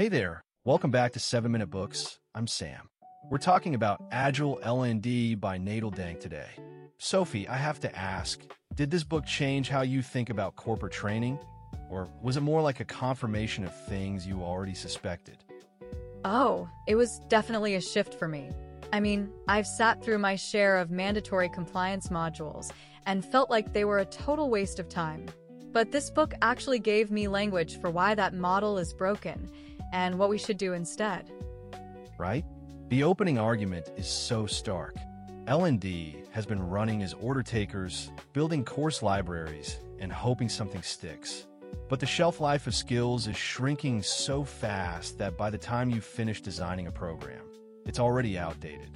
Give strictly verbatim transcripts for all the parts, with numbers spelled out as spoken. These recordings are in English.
Hey there, welcome back to seven minute Books. I'm Sam. We're talking about Agile L and D by Natal Dank today. Sophie, I have to ask, did this book change how you think about corporate training? Or was it more like a confirmation of things you already suspected? Oh, it was definitely a shift for me. I mean, I've sat through my share of mandatory compliance modules and felt like they were a total waste of time. But this book actually gave me language for why that model is broken and what we should do instead. Right? The opening argument is so stark. L and D has been running as order takers, building course libraries, and hoping something sticks. But the shelf life of skills is shrinking so fast that by the time you finish designing a program, it's already outdated.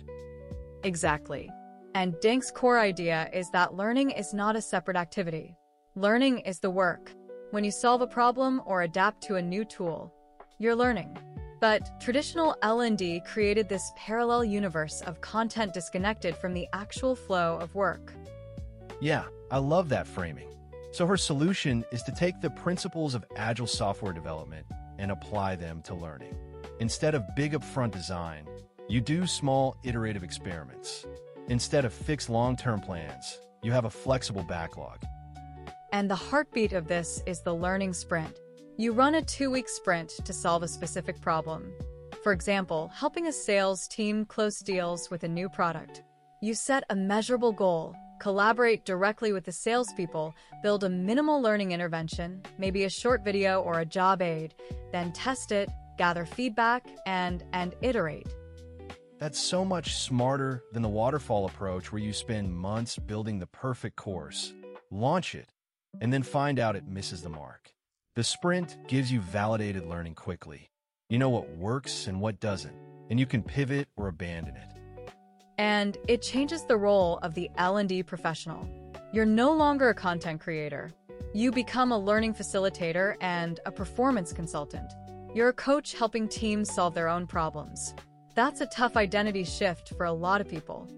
Exactly. And Dank's core idea is that learning is not a separate activity. Learning is the work. When you solve a problem or adapt to a new tool, you're learning. But traditional L and D created this parallel universe of content disconnected from the actual flow of work. Yeah, I love that framing. So her solution is to take the principles of agile software development and apply them to learning. Instead of big upfront design, you do small iterative experiments. Instead of fixed long-term plans, you have a flexible backlog. And the heartbeat of this is the learning sprint. You run a two-week sprint to solve a specific problem. For example, helping a sales team close deals with a new product. You set a measurable goal, collaborate directly with the salespeople, build a minimal learning intervention, maybe a short video or a job aid, then test it, gather feedback, and, and iterate. That's so much smarter than the waterfall approach where you spend months building the perfect course, launch it, and then find out it misses the mark. The sprint gives you validated learning quickly. You know what works and what doesn't, and you can pivot or abandon it. And it changes the role of the L and D professional. You're no longer a content creator. You become a learning facilitator and a performance consultant. You're a coach helping teams solve their own problems. That's a tough identity shift for a lot of people.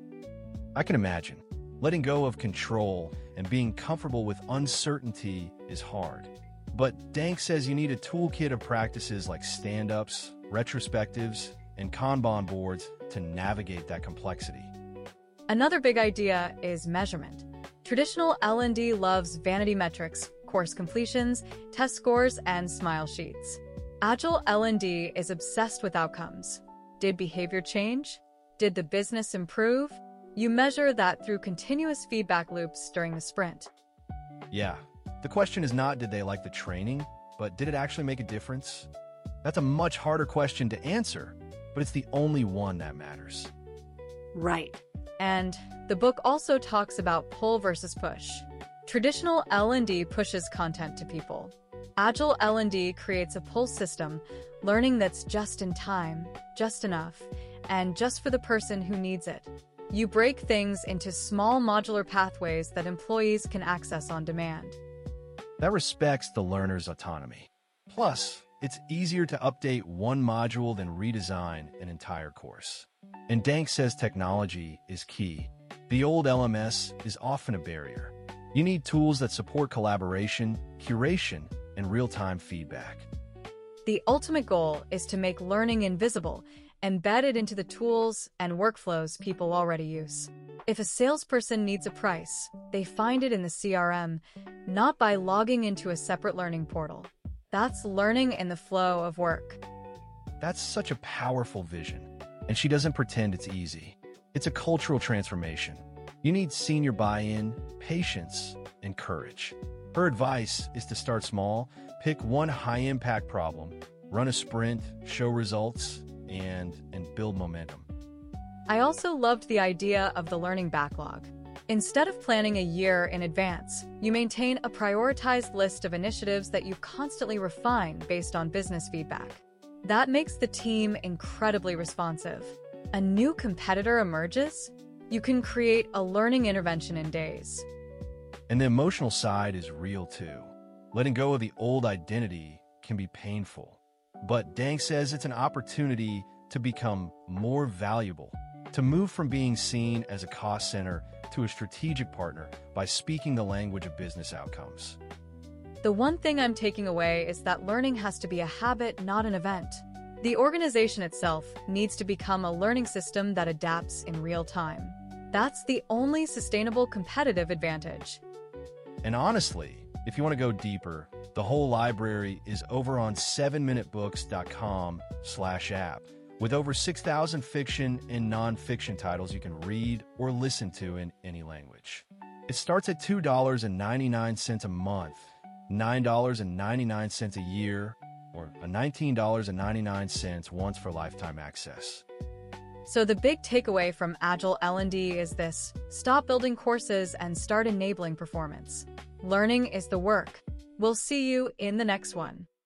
I can imagine. Letting go of control and being comfortable with uncertainty is hard. But Dank says you need a toolkit of practices like stand-ups, retrospectives, and Kanban boards to navigate that complexity. Another big idea is measurement. Traditional L and D loves vanity metrics, course completions, test scores, and smile sheets. Agile L and D is obsessed with outcomes. Did behavior change? Did the business improve? You measure that through continuous feedback loops during the sprint. Yeah. The question is not did they like the training, but did it actually make a difference? That's a much harder question to answer, but it's the only one that matters. Right. And the book also talks about pull versus push. Traditional L and D pushes content to people. Agile L and D creates a pull system, learning that's just in time, just enough, and just for the person who needs it. You break things into small modular pathways that employees can access on demand. That respects the learner's autonomy. Plus, it's easier to update one module than redesign an entire course. And Dank says technology is key. The old L M S is often a barrier. You need tools that support collaboration, curation, and real-time feedback. The ultimate goal is to make learning invisible, embedded into the tools and workflows people already use. If a salesperson needs a price, they find it in the C R M, not by logging into a separate learning portal. That's learning in the flow of work. That's such a powerful vision, and she doesn't pretend it's easy. It's a cultural transformation. You need senior buy-in, patience, and courage. Her advice is to start small, pick one high-impact problem, run a sprint, show results, and, and build momentum. I also loved the idea of the learning backlog. Instead of planning a year in advance, you maintain a prioritized list of initiatives that you constantly refine based on business feedback. That makes the team incredibly responsive. A new competitor emerges? You can create a learning intervention in days. And the emotional side is real too. Letting go of the old identity can be painful. But Dank says it's an opportunity to become more valuable, to move from being seen as a cost center to a strategic partner by speaking the language of business outcomes. The one thing I'm taking away is that learning has to be a habit, not an event. The organization itself needs to become a learning system that adapts in real time. That's the only sustainable competitive advantage. And honestly, if you want to go deeper, the whole library is over on seven minute books dot com slash app, with over six thousand fiction and nonfiction titles you can read or listen to in any language. It starts at two dollars and ninety-nine cents a month, nine dollars and ninety-nine cents a year, or nineteen dollars and ninety-nine cents once for lifetime access. So the big takeaway from Agile L and D is this: stop building courses and start enabling performance. Learning is the work. We'll see you in the next one.